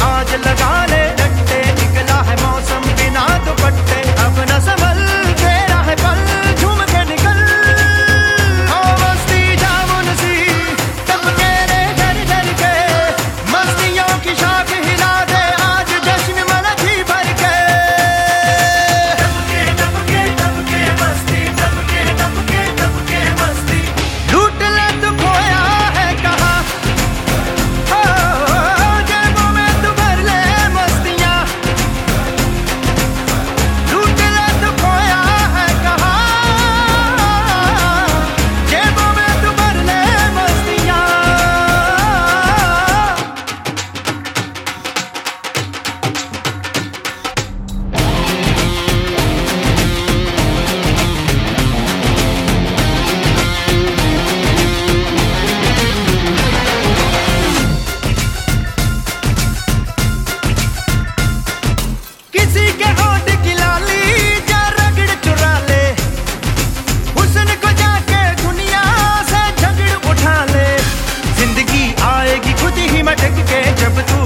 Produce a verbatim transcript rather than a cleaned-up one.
आज लगा ले डट्टे, निकला है मौसम बिना दुपट्टे, अब न संभल तेरा है पल, झूम के निकल ओ मस्ती जामुन सी टपके रे डर डर के, मस्तियों की शाख हिला दे आज जश्न मनती भर के। टपके टपके टपके मस्ती, टपके टपके टपके मस्ती, लूट ले तू खोया है कहाँ, जेबों में तू भर ले मस्तियाँ, लूट ले तू खोया है कहाँ, जेबों में तू भर ले मस्तियाँ। किसी के होठ की लाली जा रगड़ चुरा ले, हुस्न को जाके दुनिया से झगड़ उठा ले, जिंदगी आएगी खुद ही मटक के जब तू